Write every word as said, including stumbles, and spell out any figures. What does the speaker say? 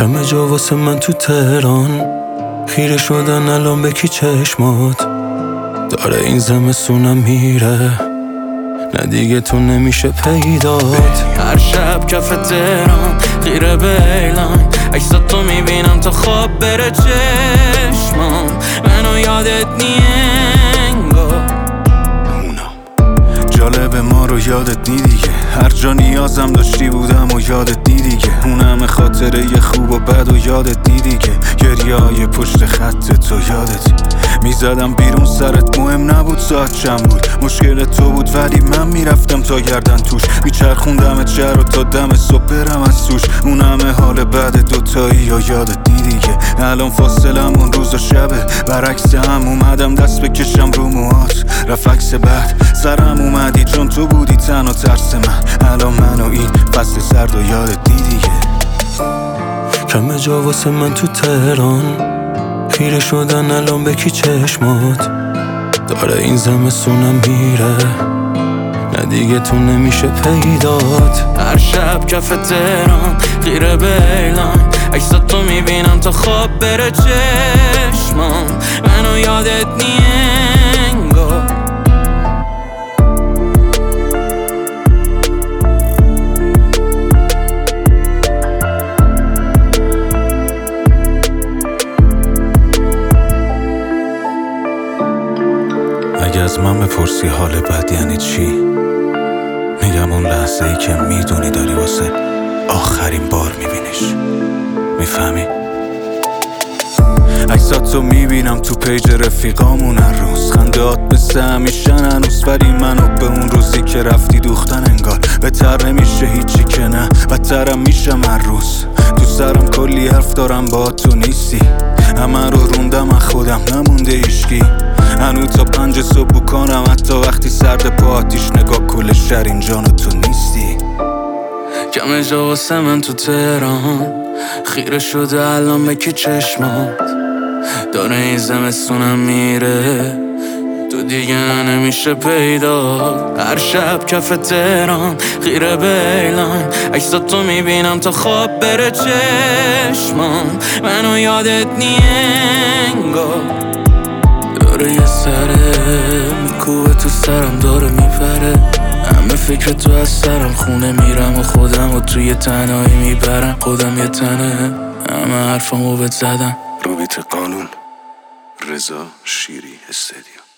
کم جا واسه من تو تهران، خیره شدن الان به کی چشمات؟ داره این زمستونم میره، نه دیگه تو نمیشه پیدات. هر شب کف تهران خیره به اعلان، عکساتو میبینم تا خواب بره چشمام، منو یادت نینگو. جالب ما رو یادت نی دیگه، هر جا نیازم داشتی بودم و یادت نی دیگه. اون همه خاطره ی خوب و بد و یادت نی دیگه. گریه های پشت خط تو یادت میزدم بیرون سرت، مهم نبود ساعت چند بود، مشکل تو بود ولی من میرفتم تا گردن توش. میچرخوندم شهر رو تا دم صبح برم از توش. اون همه حال بعد دوتایی یا یادت نی دیگه. الان فاصلم اون روز و شبه، برعکس هم اومدم دست بکشم رو موهات. رفت عکس بعد سرم اومدی چون تو بودی تنها ترس من. الان من و این فصل سرد و یادت نی دیگه. کم جا واسه من تو تهران، خیره شدن الان به کی چشمات؟ داره این زمستونم میره، نه دیگه تو نمیشه پیدات. هر شب کف تهران خیره به اعلان، عکساتو میبینم تا خواب بره چشمام، منو یادت نینگو. اگه از من بپرسی حال بد یعنی چی، میگم اون لحظه ای که میدونی داری واسه آخرین بار میبینیش. میفهمی؟ عکساتو میبینم تو پیج رفیقامون هر روز، خندهات مثل همیشن هنوز، ولی منو به اون روزی که رفتی دوختن انگار. بهتر نمیشه هیچی که نه، بدترم میشم هر روز. تو سرم کلی حرف دارم با تو نیستی، همه رو روندم از خودم نمونده هیچکی. هنو تا پنج صبح بکنم حتی وقتی سرد پا آتیش، نگاه کل شهر اینجا و تو نیستی. کم جا واسه من تو تهران، خیره شده الان به کی چشمات؟ داره این زمستونم میره، تو دیگه نمیشه پیدا. هر شب کف تهران خیره به اعلان، عکساتو میبینم تا خواب بره چشمام، منو یادت نینگو. داره یه سره میکوبه تو سرم، داره میپره، همه فکر تو از سرم. خونه میرم و خودم و توی تنهایی میبرم، خودم یه تنه همه حرفامو بهت زدم. روبیت قانون، رضا شیری استدیو.